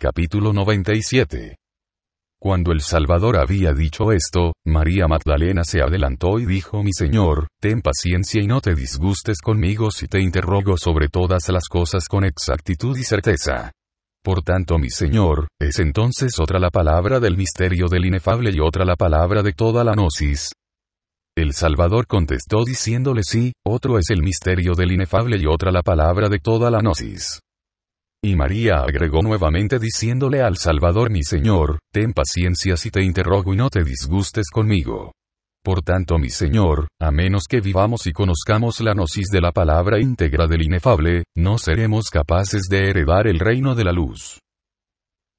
Capítulo 97. Cuando el Salvador había dicho esto, María Magdalena se adelantó y dijo: Mi Señor, ten paciencia y no te disgustes conmigo si te interrogo sobre todas las cosas con exactitud y certeza. Por tanto, mi Señor, ¿es entonces otra la palabra del misterio del inefable y otra la palabra de toda la gnosis? El Salvador contestó diciéndole: Sí, otro es el misterio del inefable y otra la palabra de toda la gnosis. Y María agregó nuevamente diciéndole al Salvador: Mi Señor, ten paciencia si te interrogo y no te disgustes conmigo. Por tanto, mi Señor, a menos que vivamos y conozcamos la gnosis de la palabra íntegra del inefable, no seremos capaces de heredar el reino de la luz.